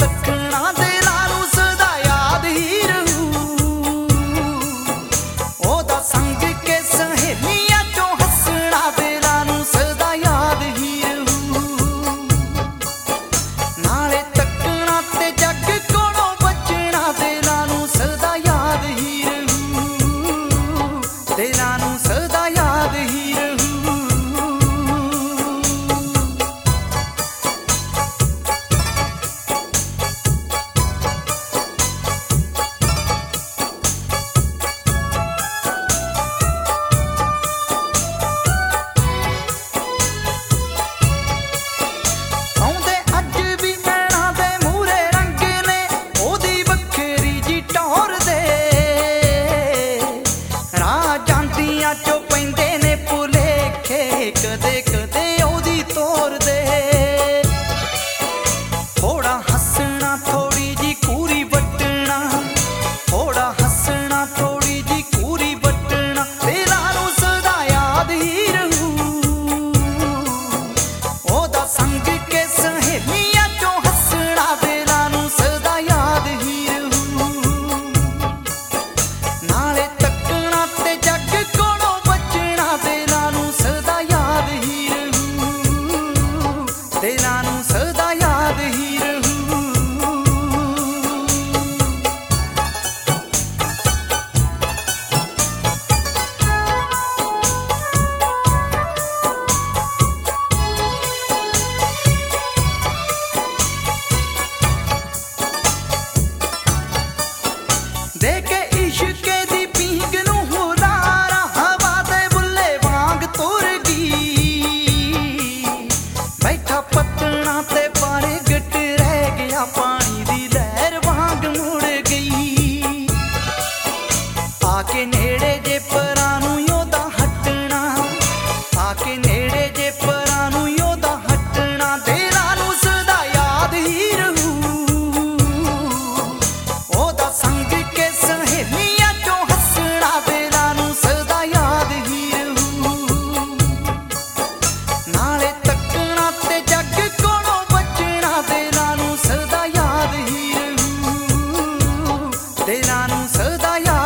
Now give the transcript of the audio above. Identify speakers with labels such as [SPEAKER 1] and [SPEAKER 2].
[SPEAKER 1] सकना दिलां नूं सदा याद ही रहू। ओदा संग के सहेलियां चों हसना दिलां नूं सदा याद ही रहू। नाले तकना ते जग कोलों बचना दिलां नूं सदा याद ही रहू। दिलां नूं सदा याद ही रहू। चो पैंदे ने भुलेखे कदे कदे ओदी तोर दे। थोड़ा हसना थोड़ी जी कूरी वटना, थोड़ा हसना थोड़ी जी कूरी वटना दिलां नूं सदा याद ही रहू। ओदा संग के सहेलियां चों हसना दिलां नूं सदा याद ही रहू। नाले तकना ते जग कोलों दिलां नूं सदा याद ही रहू। दिलां नूं सदा याद ही रहू। देखे इश्क दी पींग नूं हुलारा हवा दे बुल्ले वांग तुर गई। बैठा पत्तना ते पारे गट रह गया पानी दी लहर वांग मुड़ गई। आके नेड़े जे परां नूं ओदा हटना, आके नेड़े जे परां नूं ओदा हटना दिलां नूं सदा याद ही रहू। ओदा संग के सहेलियां चों हसना दिलां नूं सदा याद ही रहू। नाले तकना ते जग कोलों बचना दिलां नूं सदा याद ही रहू। दिलां नूं सदा याद